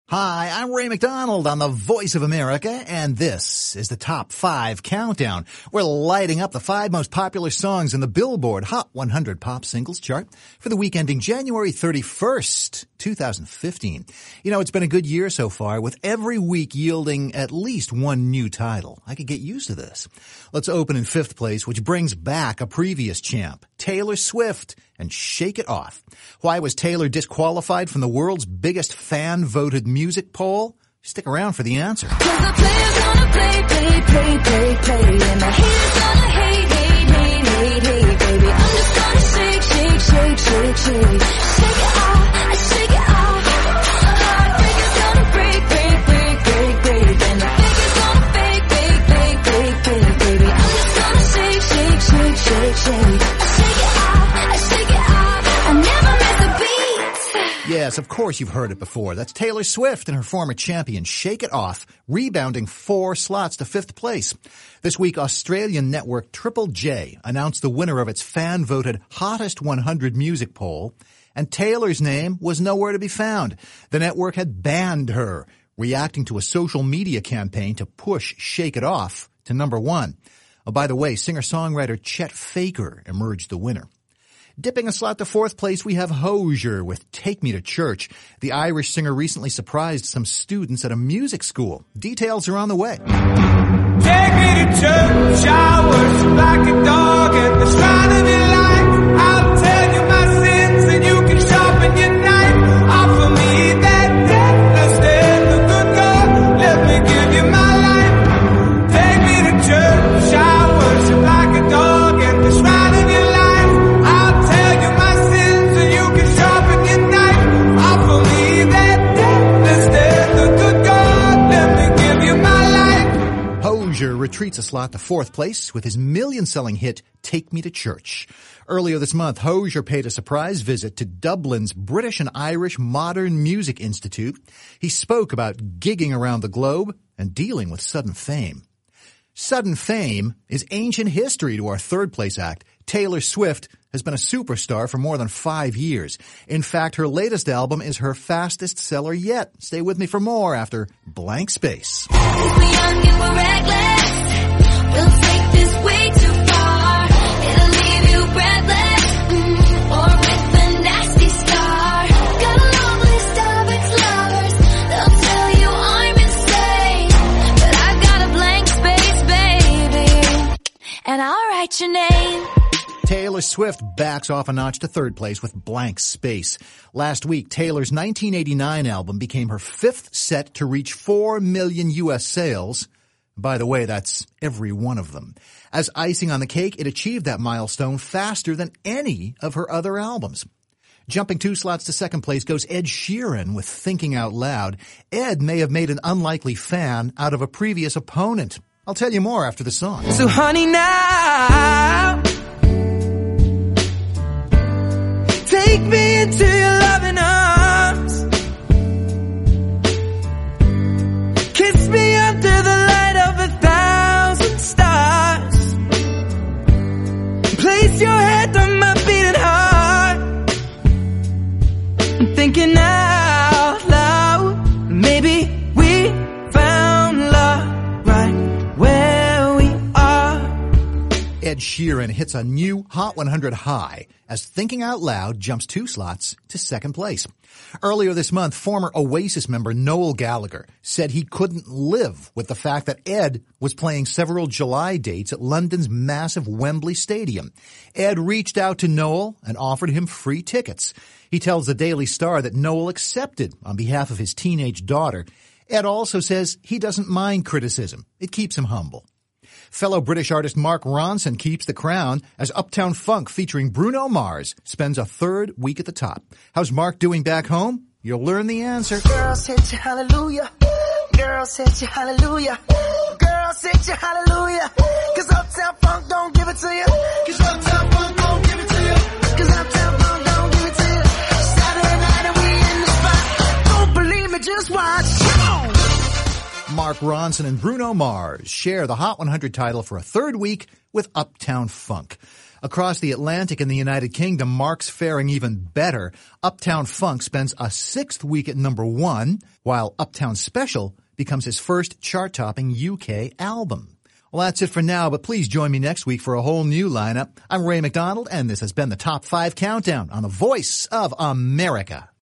Hi, I'm Ray McDonald on the Voice of America, and this is the Top 5 Countdown. We're lighting up the 5 most popular songs in the Billboard Hot 100 Pop Singles chart for the week ending January 31st, 2015. You know, it's been a good year so far, with every week yielding at least one new title. I could get used to this. Let's open in 5th place, which brings back a previous champ, Taylor Swift, and Shake It Off. Why was Taylor disqualified from the world's biggest fan-voted music poll? Stick around for the answer. 'Cause the players gonna play, and the haters gonna hate, baby. I'm just gonna shake. Shake it off, shake it off. Breakers gonna break, and the fakers gonna fake, baby. I'm just gonna shake. Shake it off, I never miss a beat. Yes, of course you've heard it before. That's Taylor Swift and her former champion, Shake It Off, rebounding 4 slots to 5th place. This week, Australian network Triple J announced the winner of its fan-voted Hottest 100 music poll, and Taylor's name was nowhere to be found. The network had banned her, reacting to a social media campaign to push Shake It Off to number 1. Oh, by the way, singer-songwriter Chet Faker emerged the winner. Dipping a slot to 4th place, we have Hozier with Take Me to Church. The Irish singer recently surprised some students at a music school. Details are on the way. Take me to church, I worship like a dog at the shrine of your life. I'll tell you my sins and you can sharpen your knife. Offer me that deathless death, the good God, let me give you my life. Take me to church, I worship like a dog at the shrine of your life. I'll tell you my sins and you can sharpen your knife. Offer me that deathless death, the good God, let me give you my life. Hozier retreats a slot to 4th place with his million-selling hit, Take Me to Church. Earlier this month, Hozier paid a surprise visit to Dublin's British and Irish Modern Music Institute. He spoke about gigging around the globe and dealing with sudden fame. Sudden fame is ancient history to our 3rd place act. Taylor Swift has been a superstar for more than 5 years. In fact, her latest album is her fastest seller yet. Stay with me for more after Blank Space. We're young and we're reckless. We'll take this way too far. It'll leave you breathless, or with a nasty scar. Got a long list of ex-lovers. They'll tell you I'm insane, but I've got a blank space, baby, and I'll write your name. Taylor Swift backs off a notch to 3rd place with Blank Space. Last week, Taylor's 1989 album became her 5th set to reach 4 million U.S. sales. By the way, that's every one of them. As icing on the cake, it achieved that milestone faster than any of her other albums. Jumping 2 slots to 2nd place goes Ed Sheeran with Thinking Out Loud. Ed may have made an unlikely fan out of a previous opponent. I'll tell you more after the song. So honey, now take me into your loving arms. Kiss me under the light of 1,000 stars. Place your head on my beating heart. I'm thinking out loud. Maybe we found love right where we are. Ed Sheeran hits a new Hot 100 high as Thinking Out Loud jumps 2 slots to 2nd place. Earlier this month, former Oasis member Noel Gallagher said he couldn't live with the fact that Ed was playing several July dates at London's massive Wembley Stadium. Ed reached out to Noel and offered him free tickets. He tells the Daily Star that Noel accepted on behalf of his teenage daughter. Ed also says he doesn't mind criticism. It keeps him humble. Fellow British artist Mark Ronson keeps the crown as Uptown Funk featuring Bruno Mars spends a 3rd week at the top. How's Mark doing back home? You'll learn the answer. Girls hit you hallelujah. Girls hit you hallelujah. Girls hit you hallelujah. 'Cause Uptown Funk don't give it to you. 'Cause Uptown Funk don't give it to you. 'Cause Uptown Funk don't give it to you. Saturday night and we in the spot. Don't believe me, just watch. Come on. Mark Ronson and Bruno Mars share the Hot 100 title for a 3rd week with Uptown Funk. Across the Atlantic in the United Kingdom, Mark's faring even better. Uptown Funk spends a 6th week at number 1, while Uptown Special becomes his first chart-topping UK album. Well, that's it for now, but please join me next week for a whole new lineup. I'm Ray McDonald, and this has been the Top 5 Countdown on the Voice of America.